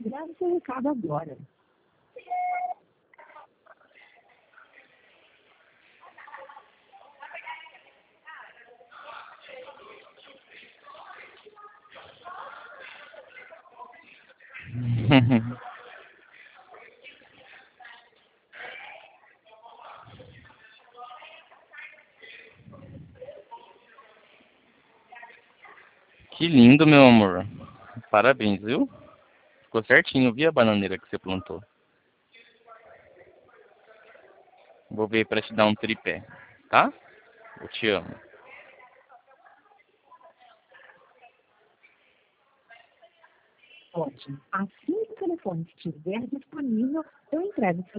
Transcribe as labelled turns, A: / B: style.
A: Grave seu recado agora.
B: Que lindo, meu amor. Parabéns, viu? Ficou certinho, vi a bananeira que você plantou. Vou ver para te dar um tripé, tá? Eu te amo.
A: Ótimo. Assim que o telefone estiver disponível, eu entrego